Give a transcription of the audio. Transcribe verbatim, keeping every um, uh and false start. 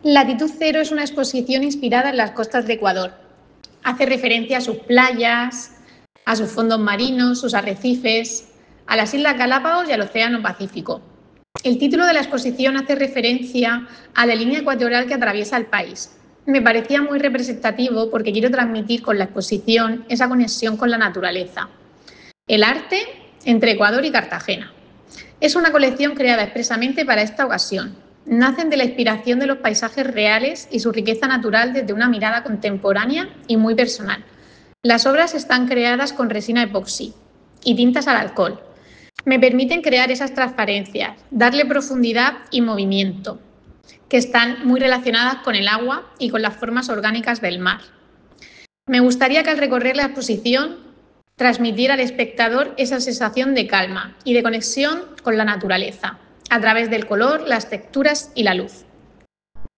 Latitud Cero es una exposición inspirada en las costas de Ecuador. Hace referencia a sus playas, a sus fondos marinos, sus arrecifes, a las Islas Galápagos y al Océano Pacífico. El título de la exposición hace referencia a la línea ecuatorial que atraviesa el país. Me parecía muy representativo porque quiero transmitir con la exposición esa conexión con la naturaleza. El arte entre Ecuador y Cartagena. Es una colección creada expresamente para esta ocasión. Nacen de la inspiración de los paisajes reales y su riqueza natural desde una mirada contemporánea y muy personal. Las obras están creadas con resina epoxi y tintas al alcohol. Me permiten crear esas transparencias, darle profundidad y movimiento, que están muy relacionadas con el agua y con las formas orgánicas del mar. Me gustaría que al recorrer la exposición transmitiera al espectador esa sensación de calma y de conexión con la naturaleza, a través del color, las texturas y la luz.